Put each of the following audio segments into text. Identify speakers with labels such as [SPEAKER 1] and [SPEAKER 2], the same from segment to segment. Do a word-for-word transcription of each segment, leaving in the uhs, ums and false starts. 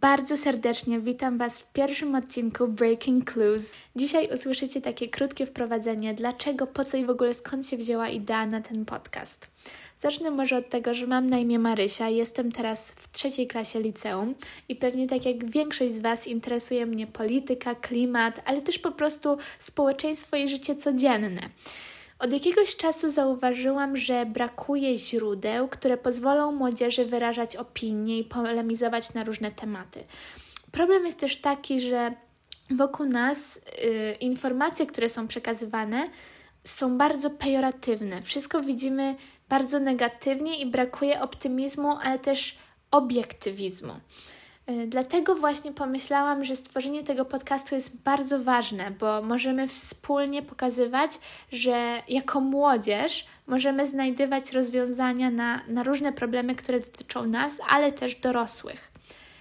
[SPEAKER 1] Bardzo serdecznie witam Was w pierwszym odcinku Breaking Clues. Dzisiaj usłyszycie takie krótkie wprowadzenie, dlaczego, po co i w ogóle skąd się wzięła idea na ten podcast. Zacznę może od tego, że mam na imię Marysia, jestem teraz w trzeciej klasie liceum i pewnie tak jak większość z Was interesuje mnie polityka, klimat, ale też po prostu społeczeństwo i życie codzienne. Od jakiegoś czasu zauważyłam, że brakuje źródeł, które pozwolą młodzieży wyrażać opinie i polemizować na różne tematy. Problem jest też taki, że wokół nas yy, informacje, które są przekazywane, są bardzo pejoratywne. Wszystko widzimy bardzo negatywnie i brakuje optymizmu, ale też obiektywizmu. Dlatego właśnie pomyślałam, że stworzenie tego podcastu jest bardzo ważne, bo możemy wspólnie pokazywać, że jako młodzież możemy znajdywać rozwiązania na, na różne problemy, które dotyczą nas, ale też dorosłych.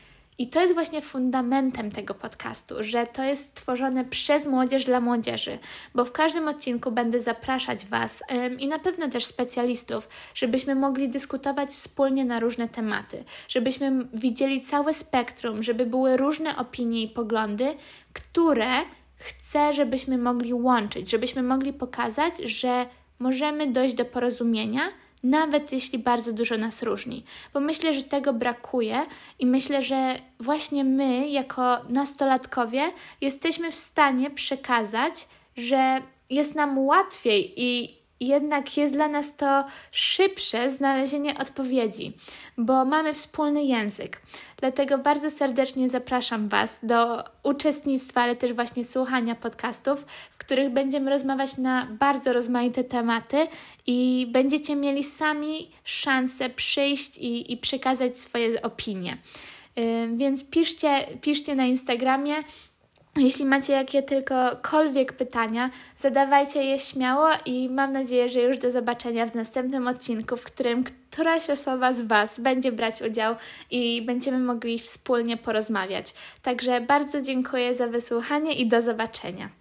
[SPEAKER 1] I to jest właśnie fundamentem tego podcastu, że to jest stworzone przez młodzież dla młodzieży, bo w każdym odcinku będę zapraszać Was ym, i na pewno też specjalistów, żebyśmy mogli dyskutować wspólnie na różne tematy, żebyśmy widzieli całe spektrum, żeby były różne opinie i poglądy, które chcę, żebyśmy mogli łączyć, żebyśmy mogli pokazać, że możemy dojść do porozumienia, nawet jeśli bardzo dużo nas różni, bo myślę, że tego brakuje i myślę, że właśnie my, jako nastolatkowie, jesteśmy w stanie przekazać, że jest nam łatwiej i jednak jest dla nas to szybsze znalezienie odpowiedzi, bo mamy wspólny język. Dlatego bardzo serdecznie zapraszam Was do uczestnictwa, ale też właśnie słuchania podcastów, w których będziemy rozmawiać na bardzo rozmaite tematy i będziecie mieli sami szansę przyjść i, i przekazać swoje opinie. Yy, więc piszcie, piszcie na Instagramie. Jeśli macie jakie tylkokolwiek pytania, zadawajcie je śmiało i mam nadzieję, że już do zobaczenia w następnym odcinku, w którym któraś osoba z Was będzie brać udział i będziemy mogli wspólnie porozmawiać. Także bardzo dziękuję za wysłuchanie i do zobaczenia.